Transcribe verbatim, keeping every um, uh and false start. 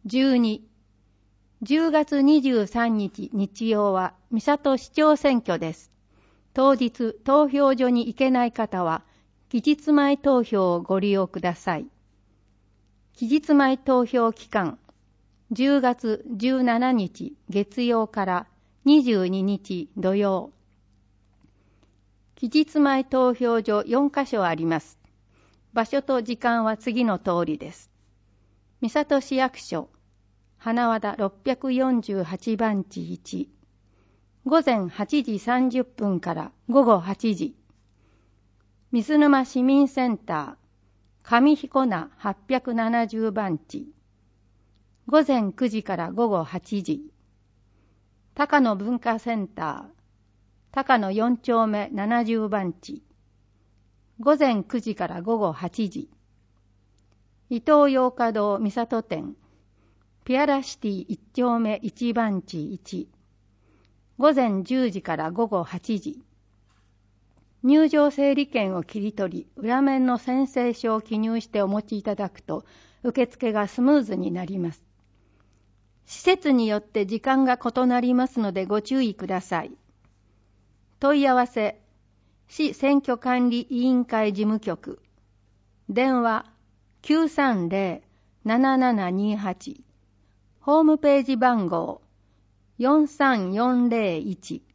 じゅうに、じゅうがつにじゅうさんにち日曜は三郷市長選挙です。当日投票所に行けない方は期日前投票をご利用ください。期日前投票期間、じゅうがつじゅうしちにち月曜からにじゅうににち土曜。期日前投票所よんかしょあります。場所と時間は次の通りです。三郷市役所、花和田ろっぴゃくよんじゅうはちばんちいち、ごぜんはちじさんじゅっぷんからごごはちじ。水沼市民センター、上彦名はっぴゃくななじゅうばんち、ごぜんくじからごごはちじ。高野文化センター、高野よんちょうめななじゅうばんち、ごぜんくじからごごはちじ。伊東洋華堂三郷店、ピアラシティいっちょうめいちばんちいち、ごぜんじゅうじからごごはちじ。入場整理券を切り取り、裏面の宣誓書を記入してお持ちいただくと、受付がスムーズになります。施設によって時間が異なりますのでご注意ください。問い合わせ、市選挙管理委員会事務局、電話 きゅうさんぜろ ななななにはち、ホームページ番号よんさんよんぜろいち、